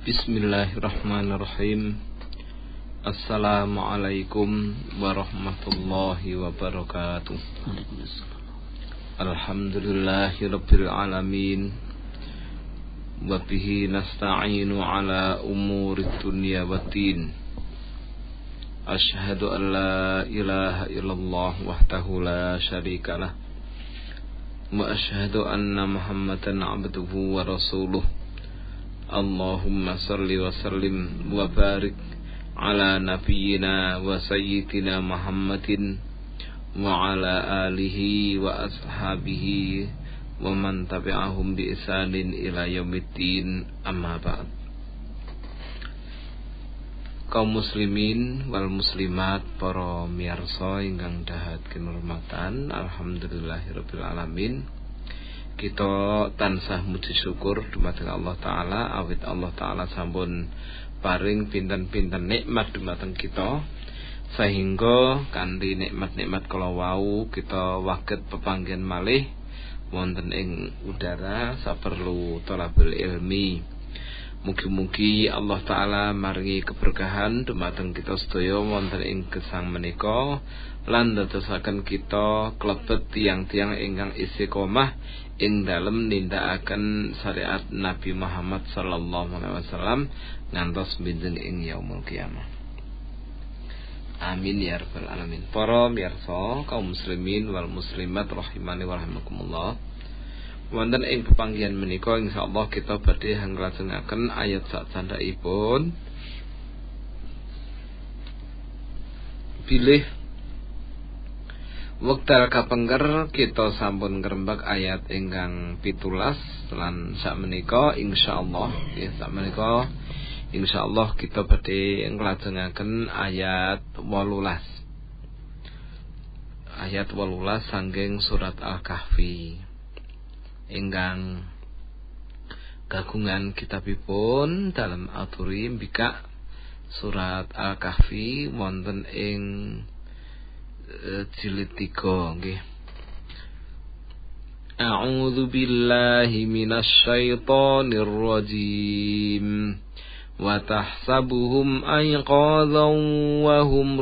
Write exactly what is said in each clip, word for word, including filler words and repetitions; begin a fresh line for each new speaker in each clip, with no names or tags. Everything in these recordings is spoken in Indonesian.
Bismillahirrahmanirrahim. Assalamualaikum warahmatullahi wabarakatuh. Alhamdulillahirabbil alamin. Wa bihi nasta'inu ala umurid dunya waddin. Asyhadu an la ilaha illallah wahdahu la syarikalah. Wa asyhadu anna Muhammadan abduhu wa rasuluh. Allahumma salli wa sallim wa barik ala nabiyyina wa sayyidina Muhammadin wa ala alihi wa ashabihi wa man tabi'ahum bi ihsanin ila yaumiddin, amma ba'd. Kaum muslimin wal muslimat, para miyarsa ingkang dahat kinurmatan, alhamdulillahirabbil alamin. Kita tansah muji syukur dumateng Allah Ta'ala, awit Allah Ta'ala sampun paring pinten-pinten nikmat dumateng kita, sehingga kanthi nikmat-nikmat kala wau kita waget pepanggen malih wonten ing udara saperlu thalabul ilmi. Mugi-mugi Allah Ta'ala maringi keberkahan dumateng kita sedaya wonten ing gesang menika, lan dadosaken kita klebet tiang-tiang ingkang istiqomah ing dalem nindakaken syariat Nabi Muhammad sallallahu alaihi wasallam ngantos benjing ing yaumul qiyamah. Amin ya rabbal alamin. Para miyarsa kaum muslimin wal muslimat rahimani wa rahimakumullah. Wonten ing pepanggihan menika insyaallah kita badhe nglajengaken ayat sak candhaipun bilih wekdal kapengker kita sampun ngrembak ayat ingkang pitulas lan sakmenika insyaallah ya sakmenika insyaallah kita badhe nglajengaken ayat wolulas. Ayat wolulas saking surat Al-Kahfi ingkang kagungan kitabipun dalam aturi mbikak surat Al-Kahfi wonten ing jilid tiga nggih. A'udzu billahi minasy syaithanir rajim. Wa tahsabuhum ayqadhan wa hum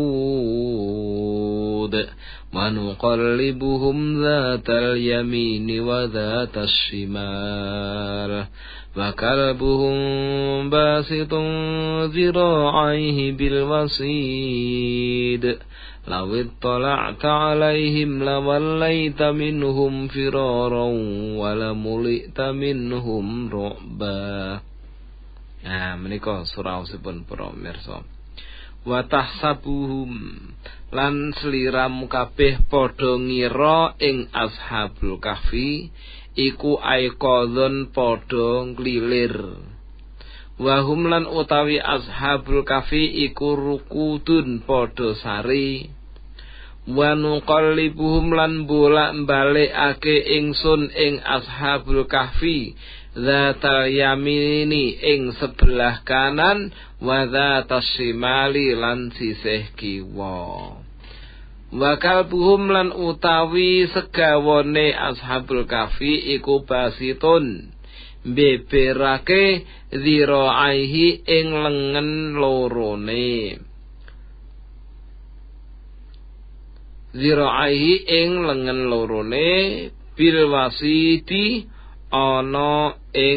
ruqud wa nuqallibuhum dzatal yamini wa dzatas shimal wa kalbuhum basitun zira'aihi bil wasid. Lawit tala'ta alaihim lawallaita minhum firaran walamulita minhum ru'ba. Nah, menika suraosipun para mirsa. Wa tahsabuhum lan sliramu kabeh padha ngira ing ashabul kahfi iku aiqadzon padha nglilir. Wahum lan utawi ashabul kahfi iku rukudun padha sari. Wa nuqallibuhum lan bolak-balikake ingsun ing ashabul kahfi dzatal yamini ing sebelah kanan wa dzatas shimali lan sisih kiwa. Wa kalbuhum lan utawi segawane ashabul kahfi iku basitun beberake zira'aihi ing lengen lorone. Zira'aihi ing lengen lorone bil wasiti ana ing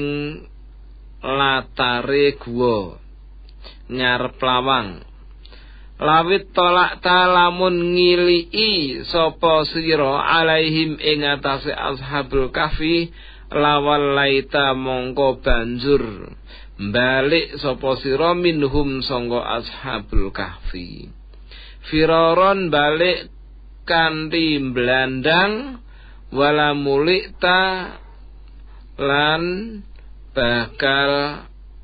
latare guwa ngarep lawang. Lawit tolak ta lamun ngilii sapa sira alaihim ing atase ashabul kahfi lawal laita mongko banjur balik sapa sira minhum sangga ashabul kahfi firaron balik kanthi blandang wala mulikta lan bakal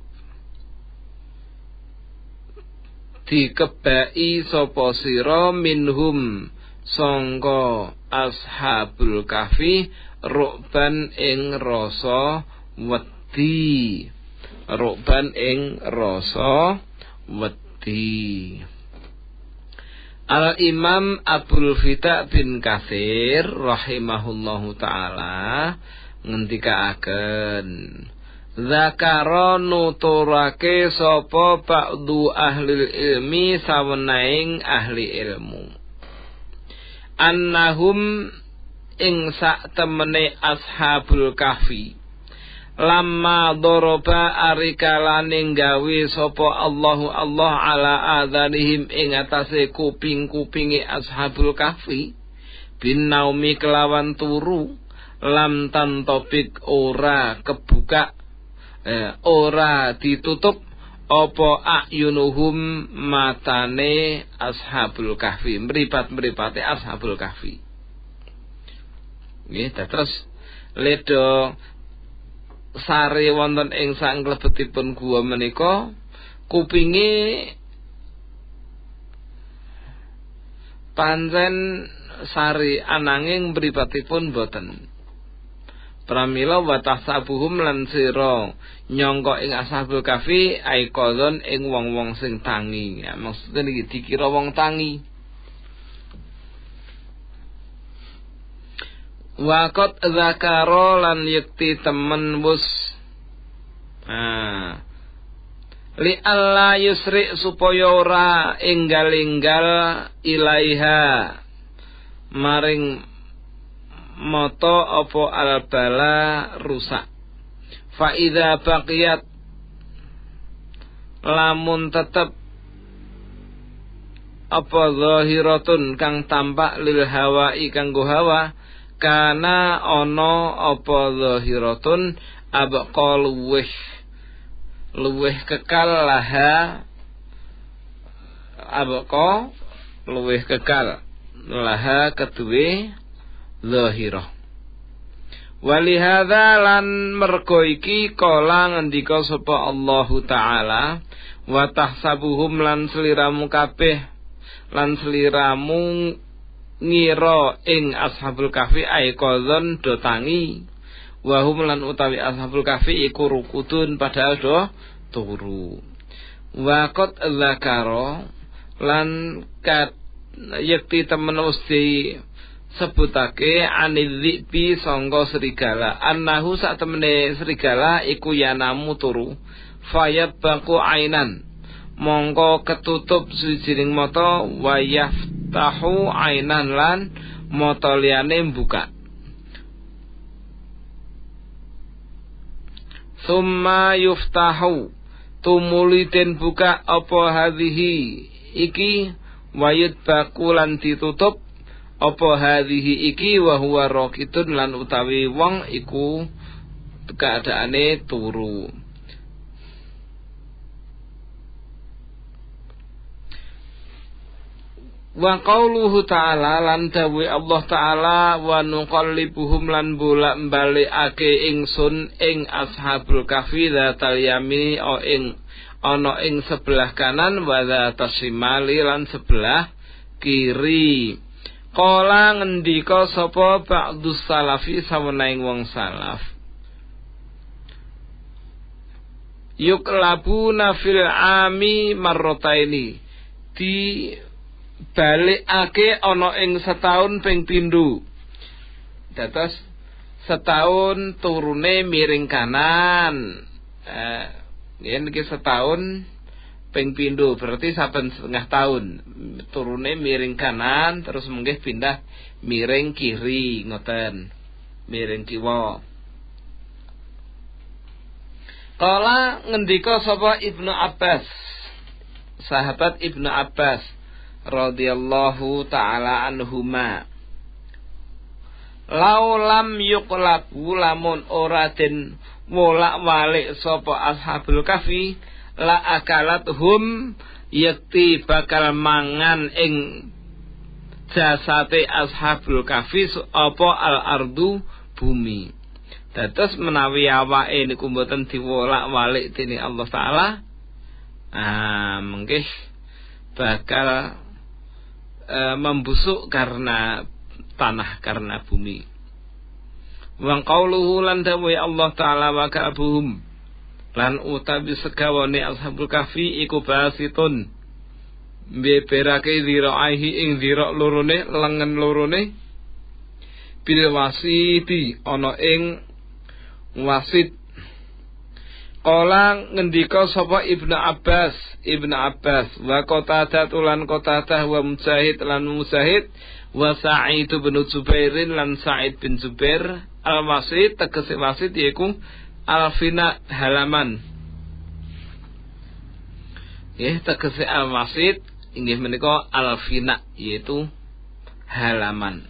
dikebaki sapa sira minhum sangka ashabul kahfi rukban ing rasa wedi. Rukban ing rasa wedi. Al-Imam Abdul Fitah bin Katsir rahimahullahu ta'ala ngendikaaken zakara nuturake sapa ba'du ahli ilmi sawenaing ahli ilmu annahum ing sak temene ashabul kahfi lamma doroba arikalane gawe sapa Allahu Allah ala adhanihim ing atase kuping-kupinge ashabul kahfi bin naumi kelawan turu lam tantopik ora kebuka eh, ora ditutup apa ayunuhum matane ashabul kahfi mripat-mripate ashabul kahfi nggih terus ledo sare wonten ing sak klebetipun gua menika kupinge pancen sari ananging mripatipun boten pramila watah sabuhum lan sira nyangka ing ashabul kahfi aiqadzon ing wong-wong sing tangi ya maksudnya iki dikira wong tangi waqat zakara lan yakti temen wus ah li alla yusri supaya ora enggal-enggal ilaiha maring moto apa albala rusak fa idza baqiyat lamun tetep apa zahiratun kang tampak lil hawa'i kanggo hawa kana ana apa zahiratun abqa luweh luweh kekal laha abqa luweh kekal laha keduwe zahirah walihadza lan mergo iki kala ngendika sapa Allahu taala wa tahsabuhum lan sliramu kabeh lan sliramu ngira ing ashabul kahfi aiqadzon do tangi wa hum lan utawi ashabul kahfi iku rukudun padahal do turu wa qad zakara lan kat yakti temen usti sebutake anidhibi sangga serigala annahu sak temene serigala iku yanamu turu fayat baku ainan mongko ketutup sijining mata wayaf tahu ainan lan mata liyane buka summa yuftahu tumuli den buka apa hadhihi iki wayut bakulan ditutup apa hadhihi iki wa huwa raqitun lan utawi wong iku keadaane turu wa qauluhu ta'ala lan dawuh Allah ta'ala wa nuqallibuhum lan bolak-balikake ingsun ing ashabul kahfi dzatal yamini o ing ana ing sebelah kanan wa dzatas shimali lan sebelah kiri qala ngendika sapa ba'dus salafi sawenaing wong salaf yuklabuna fil ami marrataini di balikake ana ing setahun ping pindho dados setahun turune miring kanan eh yen iki setahun ping pindho berarti saben setengah tahun turune miring kanan terus mungkin pindah miring kiri ngoten miring kiwa kala ngendika sapa Ibnu Abbas sahabat Ibnu Abbas radhiyallahu ta'ala anhuma laulam yuqlabu lamun ora den wolak-walik sapa ashabul kahfi la akalat hum yakti bakal mangan ing jasate ashabul kahfi apa al ardu bumi dados menawi awake niku mboten diwolak-walik dening Allah taala ah mengkih bakal e, membusuk karena tanah karena bumi. Wa qauluhu lan dawuh Allah taala wa ka'buhum lan utawi segawane ashabul kahfi iku basitun beberake diraihi ing dirok lorone lengen lorone bil wasiti ana ing wasit Kala ngendika sapa Ibnu Abbas, Ibnu Abbas wa Qatadah lan Qatadah wa Mujahid lan Mujahid wa Sa'id bin Jubairin lan Sa'id bin Jubair al-wasit tegese wasit yaiku al-fina halaman. Nggih tegese al-wasit inggih menika al-fina yaitu halaman.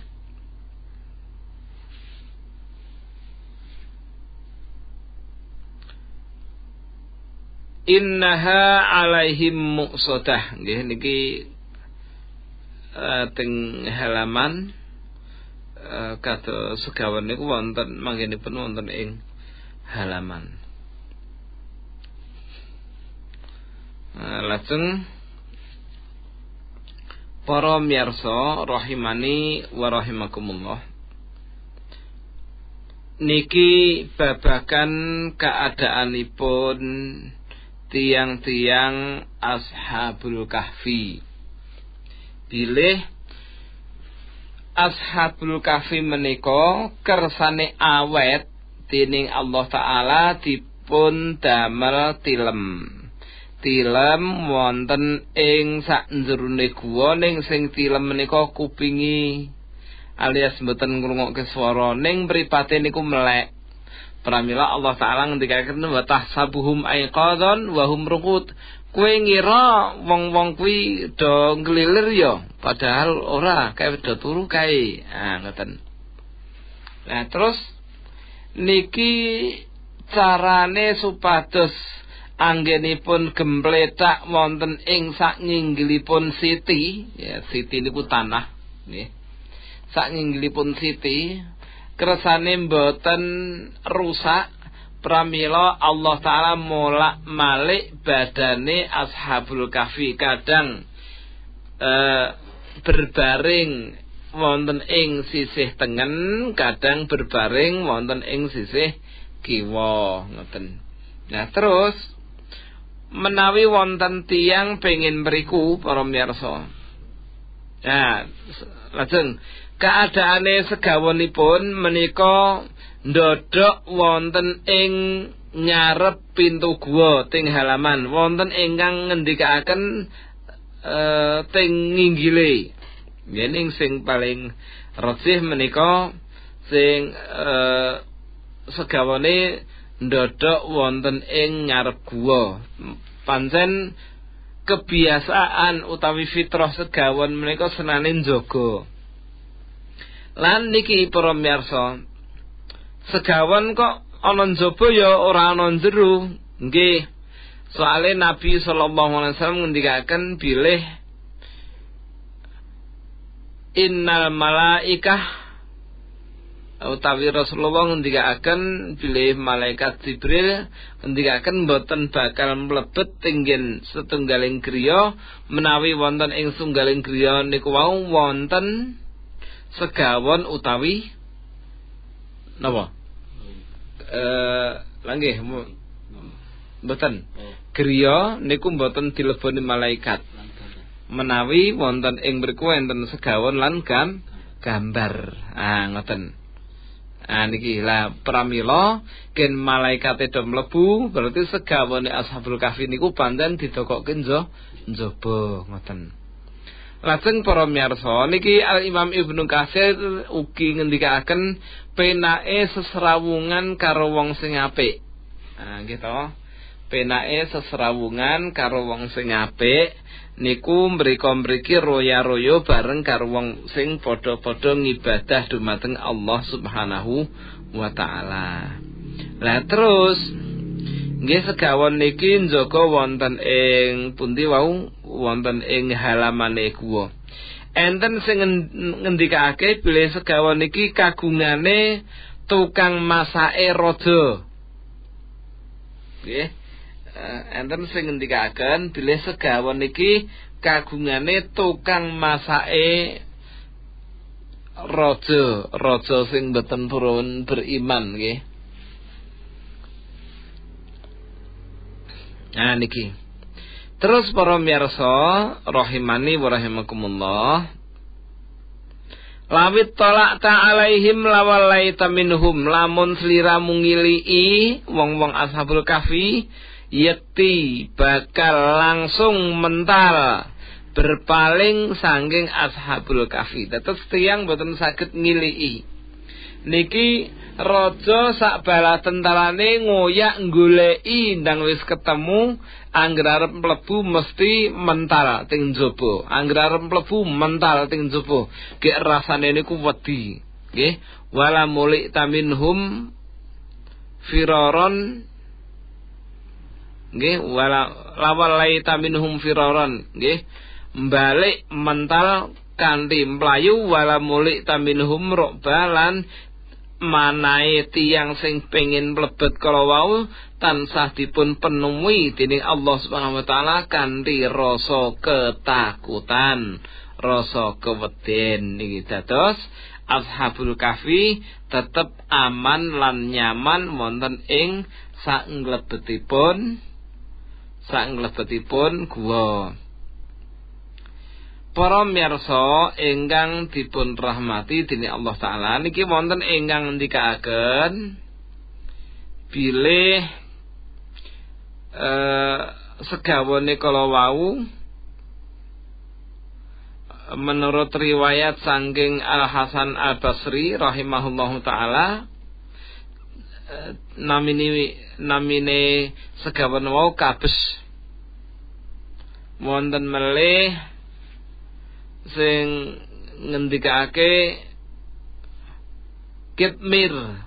Innaha alaihim muqsadah nggih niki uh, teng halaman uh, kados segawan niku wonten manggenipun wonten ing halaman. Uh, lajeng para miyarsa rahimani wa rahimakumullah, niki babagan keadaanipun tiang-tiang Ashabul Kahfi. Bilih Ashabul Kahfi menika kersane awet dening Allah Ta'ala dipun damel tilem. Tilem wonten ing sakjerone guwa ning sing tilem menika kupingi alias mboten ngrungokke swara ning mripate niku melek. Pramila Allah Ta'ala ngendikaken wa tahsabuhum aiqadhan wa hum ruqud. Kowe ngira wong-wong kuwi do nglilir ya, padahal ora, kae do turu kae. Ah ngoten. Nah, terus niki carane supados anggenipun gempletak wonten ing saknginggilipun siti, ya siti niku tanah nggih. Saknginggilipun siti kersane mboten rusak pramila Allah Ta'ala molak malik badane Ashabul Kahfi kadang e, berbaring wonten ing sisih tengen, kadang berbaring wonten ing sisih kiwa ngoten. Nah terus menawi wonten tiyang pengin mriku para miyarsa. Nah lajeng keadaane segawonipun menika ndodok wonten ing nyarep pintu gua ting halaman wonten ingkang ngendikaken e, ting nginggile. Yen sing paling resih menika sing e, segawone ndodok wonten ing nyarep gua. Pancen kebiasaan utawi fitrah segawon menika senane njaga. Lan niki para miyarsa, segawon kok ana njaba ya ora ana njero. Nggih. Soale Nabi sallallahu alaihi wasallam ngendikaken bilih innal malaikah utawi Rasulullah ngendikaken bilih malaikat Jibril ngendikaken boten bakal mlebet tinggen setunggaling griya menawi wonten ing sunggaling griya niku wau wonten segawon utawi napa? Eh langgih mboten. Griya niku mboten dileboni malaikat. Menawi wonten ing mriku enten segawon lan gam gambar. Ah ngoten. Ah niki lah pramila ken malaikate do mlebu berarti segawone Ashabul Kahfi niku pancen didokokke njaba ngoten. Lajeng para miyarsa niki Al Imam Ibnu Katsir ugi ngendikaken penake seserawungan karo wong sing apik. Nah nggih to. Penake seserawungan karo wong sing apik niku mriko-mriki roya-roya bareng karo wong sing padha-padha ngibadah dumateng Allah Subhanahu wa taala. Lah terus nggih segawon niki njaga wonten ing pundi wau wonten ing halamane guwa. Enten sing ngendikake bilih segawon niki kagungane tukang masake raja. Nggih. Enten sing ngendikaken bilih segawon niki kagungane tukang masake raja, raja sing mboten purun beriman nggih. Nah niki. Terus para miyarsa rahimani wa rahimakumullah. Lawit tolak ta'alaihim lawalaita minhum, lamun sliramu ngilii wong-wong ashabul kahfi, yakti bakal langsung mental berpaling sangking ashabul kahfi. Dados tiyang boten saged ngilii. Niki raja sak bala tentarane ngoyak goleki ndang wis ketemu, angger arep mlebu mesti mental ting njaba. Angger arep mlebu mental ting njaba. Gek rasane niku wedi, nggih. Wala mulik taminhum firaron, nggih, wala lawalai taminhum firaron, nggih. Mbalik mental kanthi mlayu, wala mulik taminhum robalan manae tiyang sing pengin mlebet kala wau tansah dipun penuhi dening Allah Subhanahu wa taala kanthi rasa ketakutan, rasa keweden. Niki dados ashabul kahfi tetep aman lan nyaman wonten ing sak nglebetipun sak nglebetipun guwa. Para miyarsa ingkang dipun rahmati dening Allah taala, niki wonten ingkang ngendikaaken bilih eh segawane kala wau menurut riwayat saking Al Hasan Al Basri rahimahullahu taala, namine namine segawan wau kabes wonten melih sing ngendikake kitmir.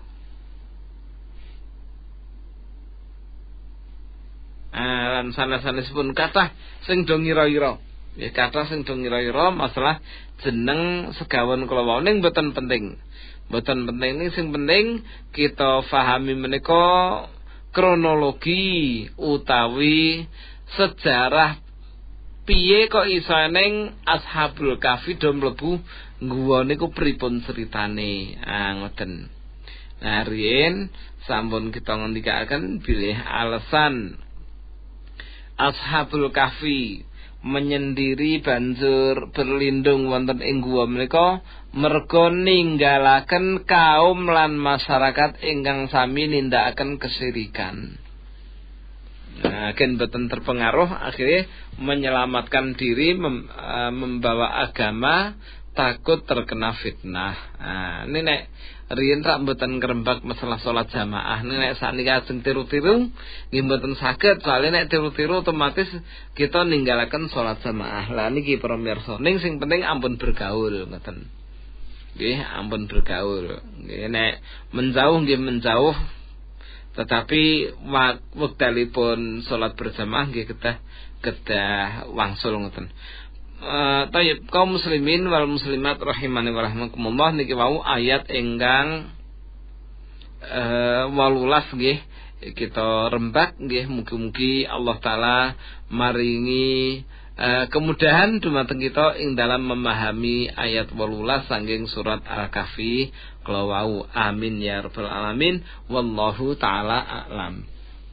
Ah, lan sanes-sanesipun kathah sing do ngira-ngira. Ya kathah sing do ngira-ngira masalah jeneng segawan kala wau ning mboten penting. Mboten penting ning sing penting kita fahami menika kronologi utawi sejarah piye kok iso ning ashabul kahfi do mlebu guwa niku pripun ceritane. Ah ngoten. Nah riyen sampun kita ngendikaken bilih alasan ashabul kahfi menyendiri banjur berlindung wonten ing guwa menika merga ninggalaken kaum lan masyarakat ingkang sami nindakaken kesyirikan. Nah, agen boten terpengaruh, akhirnya menyelamatkan diri, mem, uh, membawa agama, takut terkena fitnah. Nah, ini nek riyen rak mboten ngrembak masalah salat jamaah. Ini nek sakniki ajeng tiru-tiru nggih mboten saged, soalnya nek tiru-tiru otomatis kita ninggalaken salat jamaah. Lah niki para mirsa, ning sing penting ampun bergaul ngoten. Nggih, ampun bergaul. Nggih nek menjauh nggih menjauh, tetapi wektalipun salat berjamaah nggih kedah kedah wangsul ngoten. Uh, Tayyib kaum muslimin wal muslimat rahimani wa rahmakumullah, niki wau ayat ingkang uh, walulas nggih kita rembak nggih, mugi-mugi Allah taala maringi uh, kemudahan dumateng kita ing dalam memahami ayat walulas saking surat Al-Kahfi kala wau. Amin ya rabbal alamin. Wallahu taala a'lam.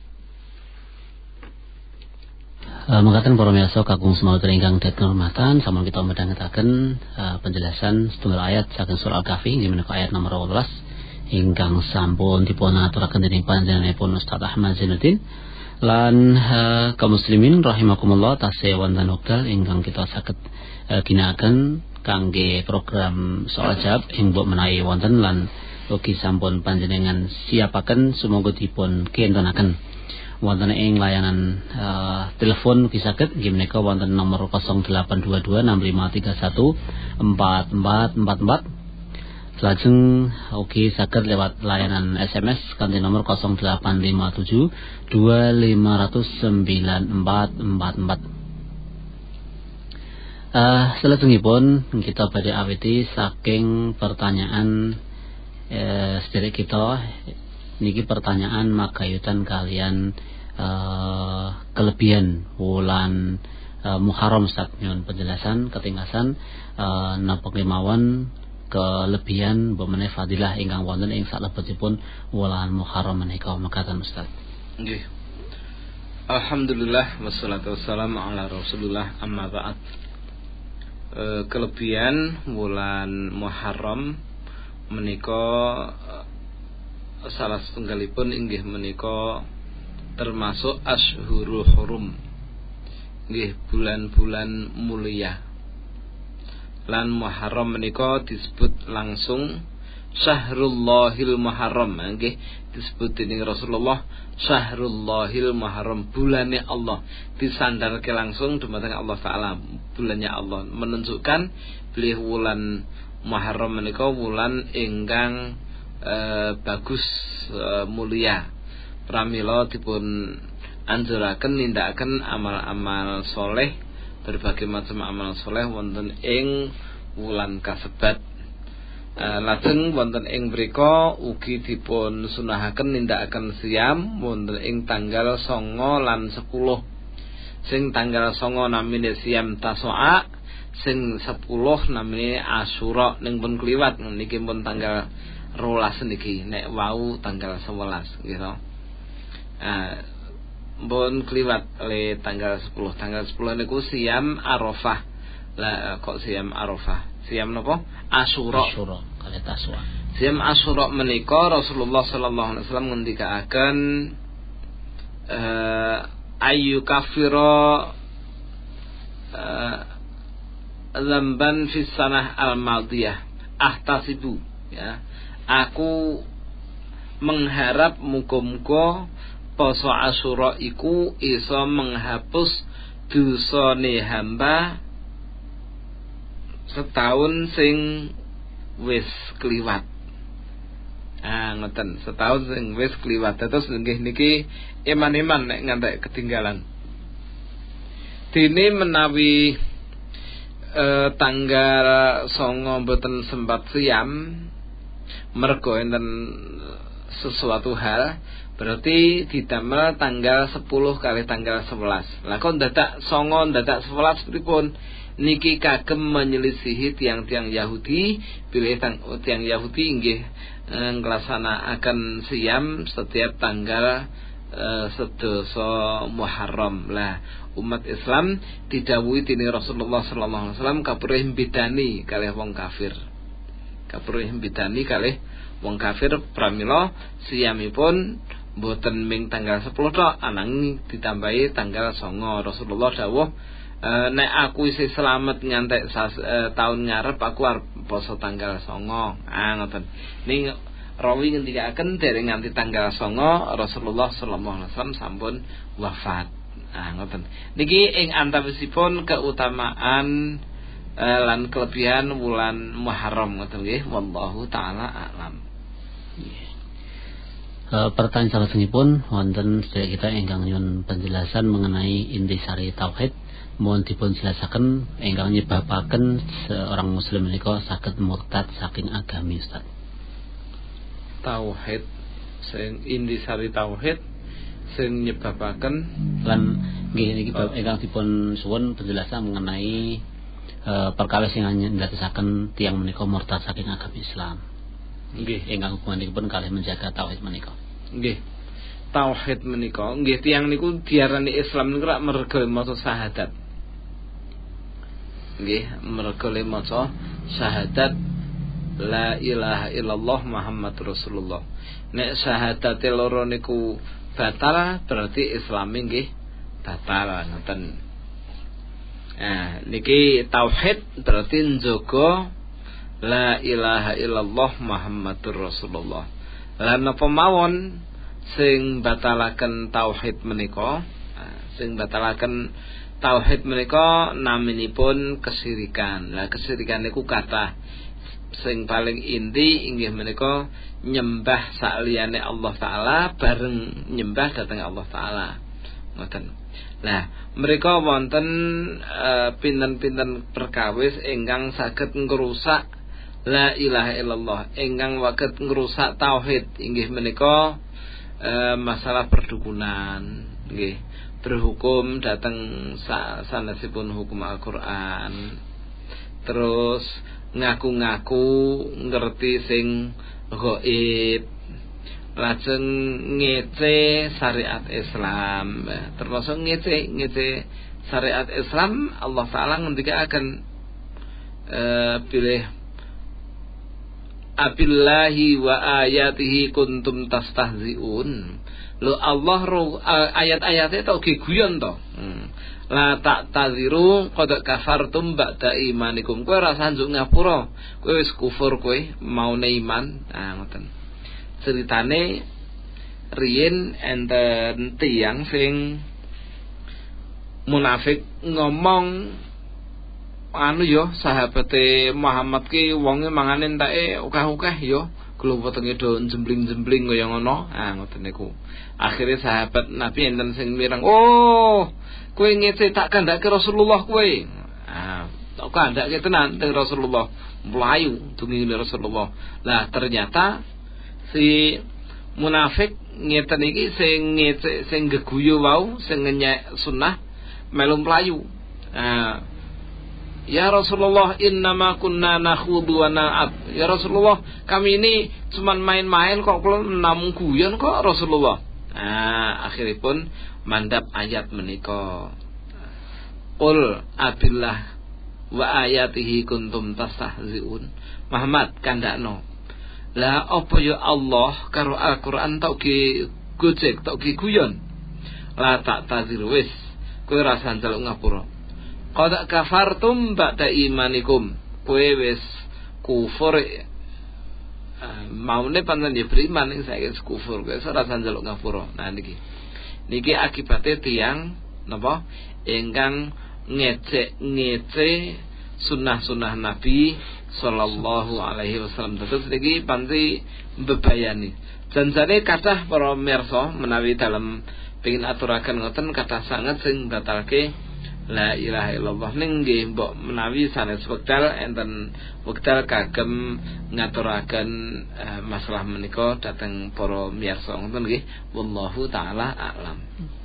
Uh, mengatakan para mirsa kakung semua ingkang dhateng hormatan, sampun kita midhangetaken uh, penjelasan setunggal ayat saking surah Al-Kahfi inggih menika ayat nomor wolulas ingkang sampun dipun aturaken dening panjenenganipun Ustaz Ahmad Zainuddin lan uh, kaum muslimin rahimakumullah. Tasih wonten wekdal ingkang kita saged uh, ginakaken kangge program soal jawab ing mbok menawi wonten lan ugi sampun panjenengan siapaken sumangga dipun kentonaken wonten ing layanan uh, telepon ugi saged nggih menika wonten nomor nol delapan dua dua enam lima tiga satu empat empat empat empat. Lajeng ugi saged lewat layanan S M S kanthi nomor nol delapan lima tujuh dua lima nol sembilan empat empat empat. Uh, Selajengipun kita badhe awiti saking pertanyaan uh, sederek kita. Niki pertanyaan magayutan kalian uh, kelebihan wulan uh, Muharram, Ustaz. Nyuwun penjelasan ketinggasan uh, napa kemawon kelebihan bagaimana fadilah ingkang wonten ing salebetipun wulan Muharram menika mekaten, Ustaz.
Nggih. Alhamdulillah wassalatu wassalamu ala Rasulillah, amma ba'd. e, kelebihan wulan Muharram menika e, salah setunggalipun inggih menika termasuk Ashhurul Hurum, nggih bulan-bulan mulia. Lan Muharram menika disebut langsung Syahrullahil Muharram, nggih disebut dening Rasulullah Syahrullahil Muharram, bulane Allah, disandarke langsung dumateng Allah taala, bulannya Allah, menunjukkan bilih wulan Muharram menika wulan ingkang e, bagus, e, mulia. Pramila dipun anjuraken nindakaken amal-amal soleh, berbagai macam amal soleh wonten ing wulan kasebat. Uh, lajeng wonten ing mriku ugi dipun sunahaken nindakaken siam wonten ing tanggal songo lan sepuluh. Sing tanggal songo namine siam Tasu'a, sing sepuluh namine Asyura. Ning pun kliwat niki pun tanggal rolas niki, nek wau tanggal sewelas gitu. Uh, pun kliwat le tanggal sepuluh. Tanggal sepuluh niku siam Arafah. Lah kok siam Arafah? Siam napa? Asyura.
Asyura kali Taswa.
Siam Asyura menika Rasulullah sallallahu alaihi wasallam ngendikaaken eh ayu kafira eh zamban fi sanah al-madiyah ahtasibu, ya. Aku mengharap muga-muga poso Asyura iku iso menghapus dosane hamba setahun sing wis kliwat. Ah ngoten, setahun sing wis kliwat. Terus nggih niki iman-iman nek ngantek ketinggalan. Dene menawi e, tanggal songo mboten sempat siam mergo enten sesuatu hal, berarti didamel tanggal sepuluh kali tanggal sebelas. Lah kok dadak songo dadak sebelas pripun? Niki kagem menyelisihi tiang-tiang Yahudi, bilih tiang Yahudi inggih e, nglaksanaken siam setiap tanggal e, sedasa Muharram. Lah umat Islam didhawuhi dening Rasulullah sallallahu alaihi wasallam kapurih mbedani kalih wong kafir. Kapurih mbedani kalih wong kafir pramila siamipun mboten ming tanggal sepuluh tok, ananging ditambahi tanggal songo. Rasulullah dawuh, E, nek aku isih selamat ngantek sas, e, tahun ngarep aku arep poso tanggal songo. Ah ngoten. Ning rawi ngendikaken dereng nganti tanggal songo Rasulullah sallallahu alaihi wasallam sampun wafat. Ah ngoten. Niki ing antawisipun keutamaan e, lan kelebihan wulan Muharram ngoten nggih, wallahu taala a'lam.
E, pertanyaan salajengipun wonten sedaya kita ingkang nyuwun penjelasan mengenai intisari tauhid. Mohon dipun jelasaken ingkang nyebabaken seorang muslim menika saged murtad saking agami, Ustaz.
Tauhid sing intisari tauhid sing nyebabaken
lan nggih niki bab ingkang dipun suwun penjelasan mengenai e, perkawis sing ndadosaken tiyang menika murtad saking agami Islam. Nggih, ingkang hubunganipun kalih menjaga tauhid menika.
Nggih. Tauhid menika nggih tiyang niku diarani Islam niku rak merga maca syahadat. Nggih, merga maca syahadat la ilaha illallah Muhammadur Rasulullah. Nek syahadate loro niku batal, berarti Islami nggih batal ngoten. Nah, niki tauhid berarti njaga la ilaha illallah Muhammadur Rasulullah. Lan napa mawon sing batalaken tauhid menika, sing batalaken tauhid menika naminipun kesirikan. Lah kesirikan niku kathah. Sing paling inti inggih menika nyembah saliyane Allah taala bareng nyembah dhateng Allah taala. Ngoten. Lah, mereka wonten e, pinten-pinten perkawis ingkang saged ngrusak la ilaha illallah, ingkang saged ngrusak tauhid inggih menika e, masalah perdukunan nggih, berhukum datang sanesipun hukum Al-Qur'an, terus ngaku-ngaku ngerti sing gaib, lajeng ngece syariat Islam, termasuk ngece ngece syariat Islam. Allah taala ngendikaken uh, pilih abillahi wa ayatihi kuntum tastahzi'un. Lo Allah ro ayat-ayatnya tau ge guyon to. Hmm. La tak taziru qad kafartum ba'da imanikum. Kowe ora sanjuk ngapura. Kowe wis kufur kowe mau iman. Nah ngoten. Ceritane riyen enten tiyang sing munafik ngomong anu yo sahabate Muhammad ki wonge mangane entake ukah-ukah yo glowotenge do jembling-jembling kaya ngono. Ah ngoten niku. Akhire sahabat Nabi enten sing mireng, "Oh, kowe ngece tak kandhake Rasulullah kowe." Ah, tak kandhake tenan teng Rasulullah. Mlayu dungi Rasulullah. Lah ternyata si munafik ngeten iki sing ngece sing geguyu wau sing ngenyek sunnah melu mlayu. Ah, ya Rasulullah, innama kunna nakhudu wa nal'ab. Ya Rasulullah, kami ini cuman main-main kok, kula namung guyon kok Rasulullah. Nah, akhiripun mandap ayat menika. Qul abillah wa ayatihi kuntum tastahzi'un. Muhammad kandakno. Lah apa ya Allah karo Al-Qur'an tok ki gojek tok ki guyon. La tak tazir wis. Kowe rasa njaluk ngapura. Qad kafartum ba'da imanikum. Kowe wis kufur. Uh, maune pancen ya beriman ning saiki kufur. Kowe ora njaluk ngapura. Nah niki. Niki akibate tiyang napa? Ingkang ngecek-ngece sunnah-sunnah Nabi sallallahu alaihi wasallam. Terus niki panci bebayani. Janjane kathah para mirsa menawi dalem pengin aturaken ngoten kathah sanget sing batalke la ilaha illallah ning nggih mbok menawi sanes wekdal enten wekdal kagem ngaturaken uh, masalah menika dhateng para miyarsa ngoten nggih wallahu taala a'lam.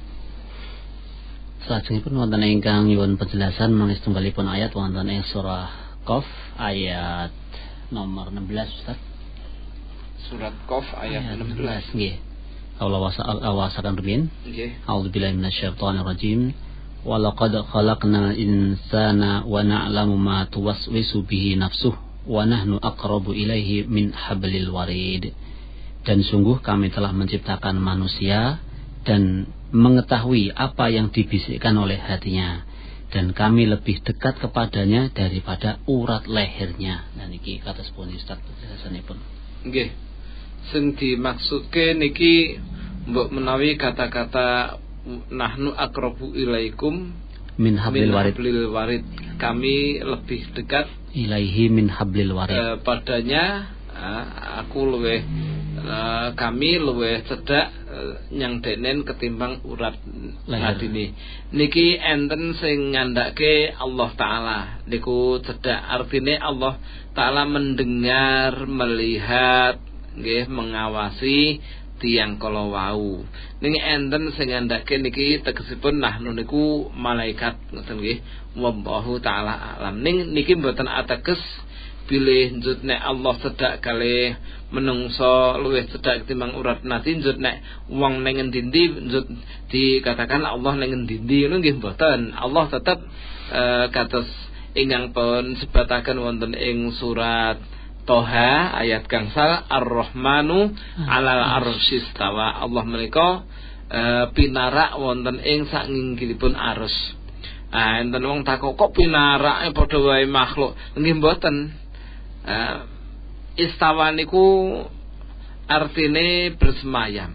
Salajengipun wonten ingkang nyuwun penjelasan menawi tunggalipun ayat wonten ing surah Qaf ayat nomor enam belas Ustaz.
Surat Qaf ayat, ayat enam belas
nggih. Allah wasakan rumiyin.
Nggih.
A'udzubillahi minasyaitonir rajim. Walaqad khalaqnal insana wa na'lamu ma tuwaswisu bihi nafsuh wa nahnu aqrabu ilaihi min hablil warid. Dan sungguh kami telah menciptakan manusia dan mengetahui apa yang dibisikkan oleh hatinya, dan kami lebih dekat kepadanya daripada urat lehernya. Nah niki kados pun Ustaz penjelasanipun.
Nggih. Sing dimaksudke niki mbok menawi kata-kata nahnu aqrabu ilaikum
min hablil warid.
warid. Kami lebih dekat
ilaihi min hablil warid.
Eh, padanya eh, aku luweh eh, kami luweh cedhak eh, nyang denen ketimbang urat adine. Niki enten sing ngandhake Allah taala niku cedhak, artine Allah taala mendengar, melihat, nggih mengawasi tiyang kala wau. Ning enten sing ngandhake niki tegesipun nahnu niku malaikat ngoten nggih. Wallahu taala alam. Ning niki mboten ateges bilih njut nek Allah cedhak kalih menungso luwih cedhak timbang urat nasi, njut nek wong ning endi-endi njut dikatakan Allah ning endi-endi ngono nggih mboten. Allah tetep uh, kados ingkang pun sebataken wonten ing surat Toha ayat gangsal Ar-Rahmanu alal arsy istawa. Allah menika e, pinarak wonten ing saknginggilipun arus. Ah enten wong takok kok pinarake padha wae makhluk. Nggih mboten. E, istawa niku artine bersemayam.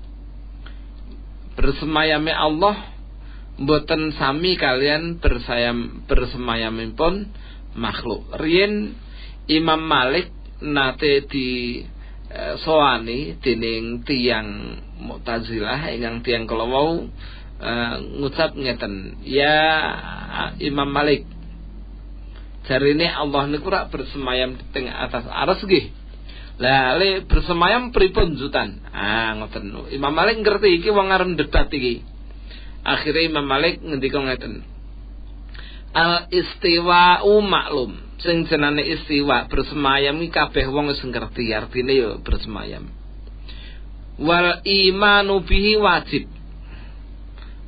Bersemayame Allah mboten sami kalian bersayam bersemayamipun makhluk. Riyen Imam Malik nate di e, soani dening tiyang Mu'tazilah ingkang tiyang kala wau e, ngucap ngeten, ya Imam Malik, jarine Allah niku rak bersemayam teng atas arsy nggih. Lah le bersemayam pripun jutan? Ah ngoten. Imam Malik ngerti iki wong arep debat iki. Akhire Imam Malik ngendika ngeten. Al istiwa'u maklum. Sing jenenge istiwa bersemayam iki kabeh wong wis ngerti artine ya bersemayam. Wal imanu bihi wajib.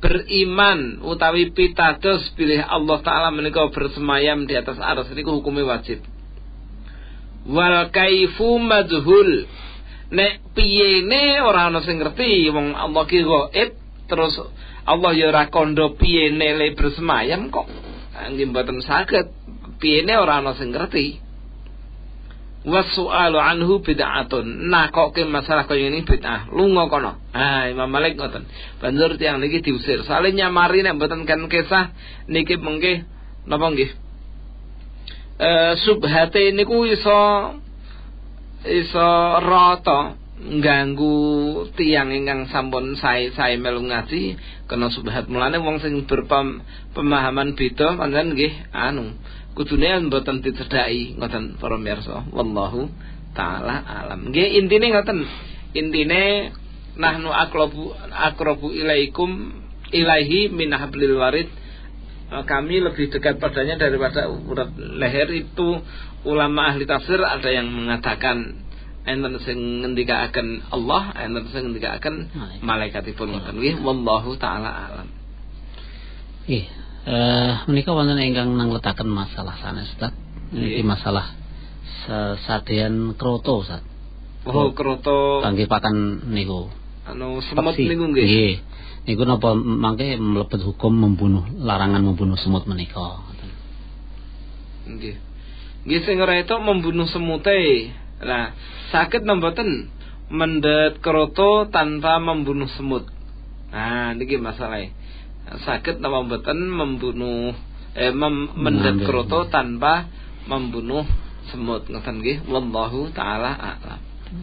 beriman utawi pitados bilih Allah taala menika bersemayam di atas arsy niku hukume wajib. Wal kaifu majhul, nek piyene ora ana sing ngerti, wong Allah ki gaib, terus Allah ya ora kandha piyene le bersemayam kok nggih mboten saged, piyene ora ana sing ngerti. Wasu'alu anhu bid'atun, nakoke masalah kaya ini bid'ah, lunga kono. Ah, Imam Malik ngoten. Banjur tiyang niki diusir. Sale nyamari nek mboten kan kisah niki mengke napa nggih? Eh subhate niku iso iso rata ngganggu tiyang ingkang sampun sae-sae melu ngaji kena subhat. Mulane wong sing berpemahaman beda pancen nggih anu kudune mboten dicedhaki ngoten para mirsa. Wallahu taala alam. Nggih intine ngoten. Intine nahnu aqrabu aqrabu ilaikum ilaihi min hablil warid. Kami lebih dekat padanya daripada urat leher. Itu ulama ahli tafsir ada yang mengatakan enten sing ngendikaken Allah, enten sing ngendikaken malaikatipun ngoten nggih. Wallahu taala alam.
Nggih. Eh menika wonten ingkang nangletaken masalah sanes Ustaz. Niki masalah sadean kroto Ustaz.
Oh, kroto
kangge pakan niku.
Anu semut niku nggih.
Nggih. Niku napa mangke mlebet hukum membunuh, larangan membunuh semut menika.
Nggih. Nggih sing ora itu membunuh semute. Lah, saged mboten mendhet kroto tanpa membunuh semut. Nah, niki masalahe. Sakit nama mboten membunuh eh mem, mendhet kroto tanpa membunuh semut ngoten nggih. Wallahu taala a'lam.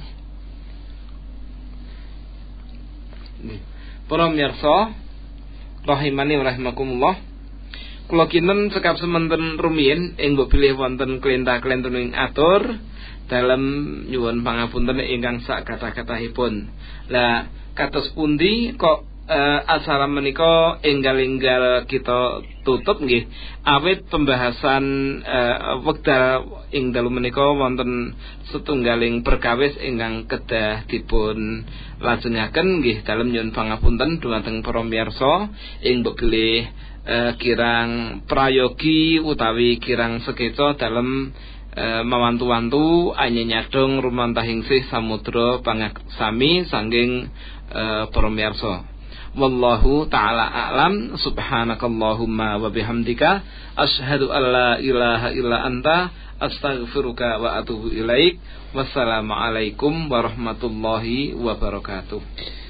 Nggih. Para mirsa rahimani rahimakumullah. Kula kinten sekap semanten rumiyin enggo bilih wonten klentah-klentuning atur dalem nyuwun pangapunten ingkang sak kata-katahipun. Lah kados pundi kok Uh, acara menika enggal-enggal kita tutup nggih awit pembahasan uh, wekdal ing dalu menika wonten setunggaling perkawis ingkang kedah dipun lajengaken nggih dalem nyuwun pangapunten dhumateng para mirsa ing bilih uh, kirang prayogi utawi kirang sekeca dalem uh, mawantu-wantu anyanyadong rumantahing sih samudra pangaksami sangging uh, para mirsa. Wallahu ta'ala a'lam. Subhanakallahumma wa bihamdika asyhadu an la ilaha illa anta astaghfiruka wa atubu ilaik. Wassalamualaikum warahmatullahi wabarakatuh.